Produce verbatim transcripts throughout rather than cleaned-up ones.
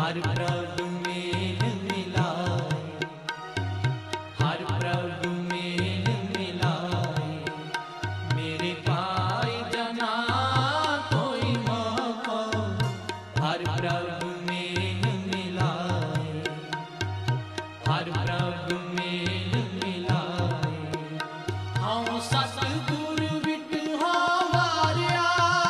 हर प्रभु mail मिलाए, हर प्रभु mail मिलाए, मेरे पाई जना कोई मौका, हर प्रभु मेल मिलाए, हर प्रभु मेल मिलाए। हाँ सतगुर विट हावारिया,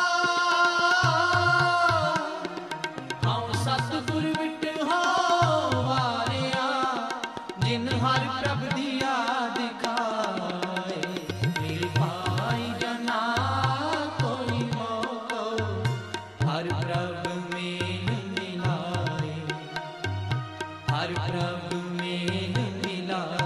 हाँ सतगुर विट हावारिया, जिन हर प्रभ दिया दिखाए, मेरे पाई जना कोई मौका, हर प्रभ मेल मिलाए, हर प्रभ मेल मिलाए।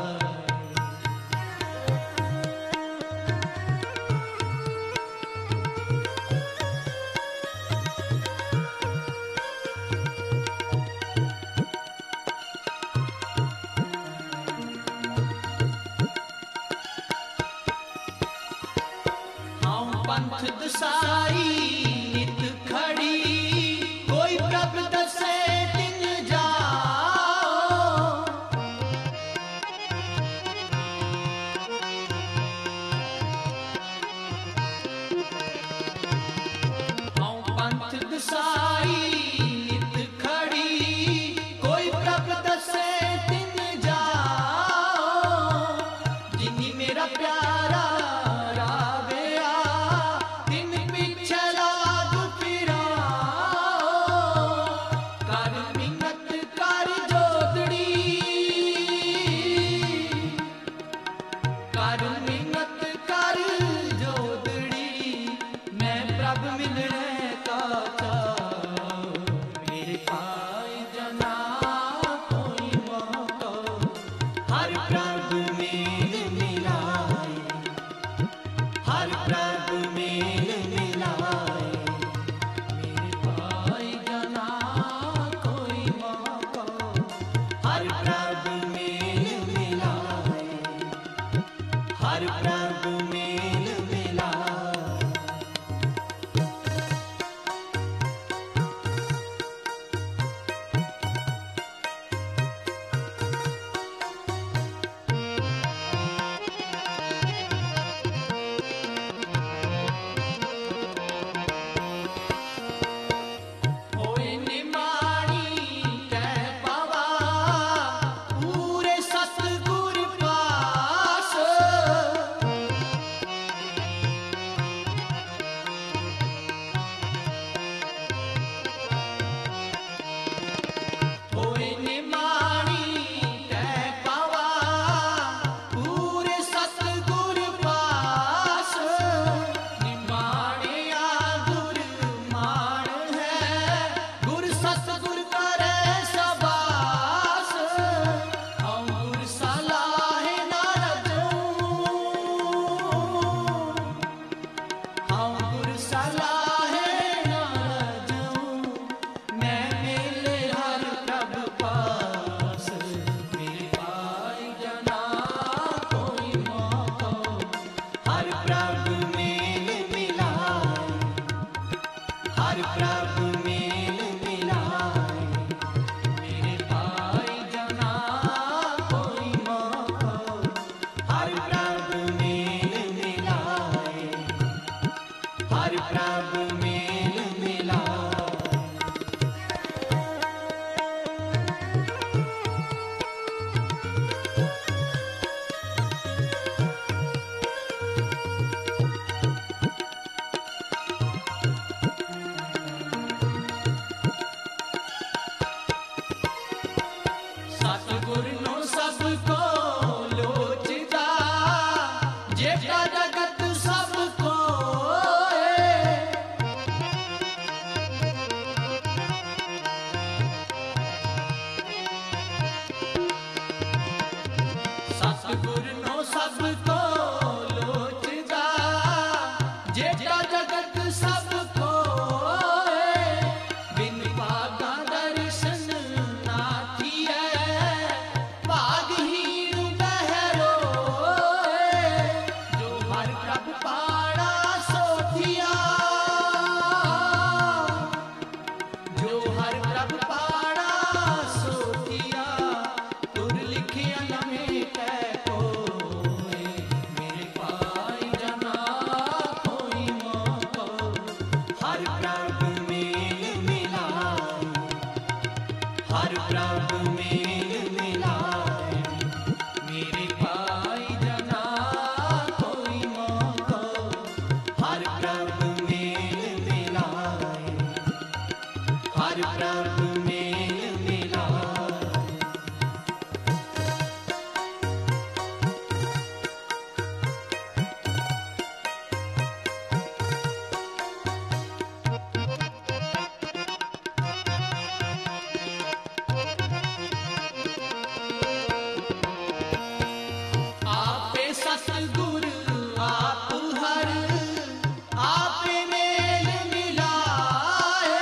पंथ दसाई नित खड़ी, कोई प्रभ दसे तिन जाओ, हाँ पंथ दसाई नित खड़ी, कोई प्रभ दसे तिन जाओ, जिनी मेरा प्यारा हर प्रभु मेल मिलाए। होए निमाणी कै पावा, पूरे सतगुर पास, होए निमाणी कै पावा, पूरे सतगुर पास, निमाणिया गुर मान है, गुर सतगुर करे सबास, हम गुर सलाहे ना रजूं, हम गुर सलाहे ना रजूं, मैं मेले हर प्रभ पास, मेरे पाई जना कोई मौका, हर प्रभ मेल मिलाए, हर प्रभ मेल मिलाए, मेरे पाई जना कोई मौका, हर प्रभ मेल मिलाए, हर प्रभ मेल मिलाए। सतगुर नो सबको लोचदा, जेठा जगत सबको सतगुर नो सबको लोचदा, जेठा जगत सबको, बिन भागा दर्शन नाथिया, भागहीन बहरो, जो हर प्रभ पाड़ा सोथिया, जो हर प्रभ पाड़ा हर प्रभु मेल मिलाए, मेरे पाई जना कोई मोको, हर प्रभु मेल मिलाए, हर प्रभु मेल मिलाए। आपे सतगुर आप हर, आपे मेल मिलाए,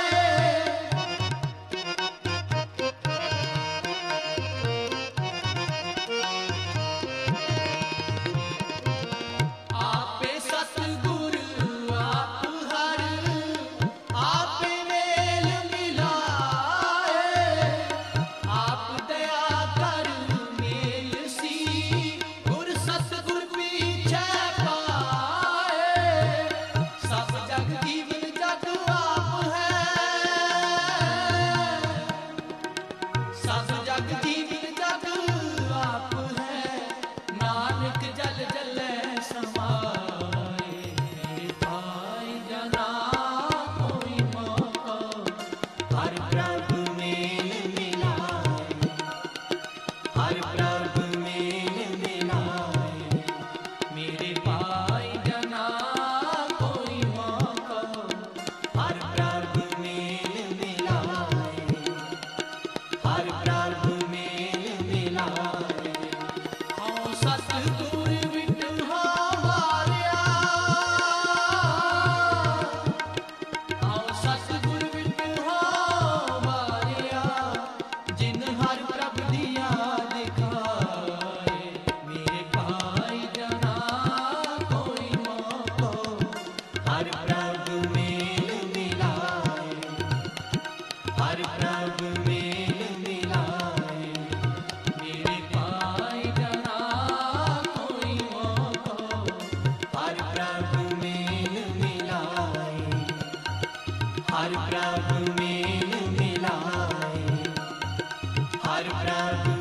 आपे सतगुर आप हर, आपे मेल मिलाए, आप दया कर मेल सी, गुर सतगुर पीछे पाए, सब जग जीवन जग आप है, सब जग जीवन जग आप है, नानक जल जले समाए, मेरे भाई जना कोई मोको, हर प्रभु मेल मिलाए, हर प्रभु मेल मिलाए, मेरे भाई जना कोई मोको, हर प्रभु मेल मिलाए, हर प्रभु मेल मिलाए। हाँ सतगुर विट हमारिया, हाँ सतगुर विट हमारिया, जिन हर प्रभु दिया दिखाए, मेरे भाई जना कोई मोको, हर प्रभु मेल मिलाए, हर प्रभु मेल मिलाए, मेरे भाई जना कोई मोको, हर प्रभु मेल मिलाए, हर प्रभु मेल मिलाए, हर प्रभु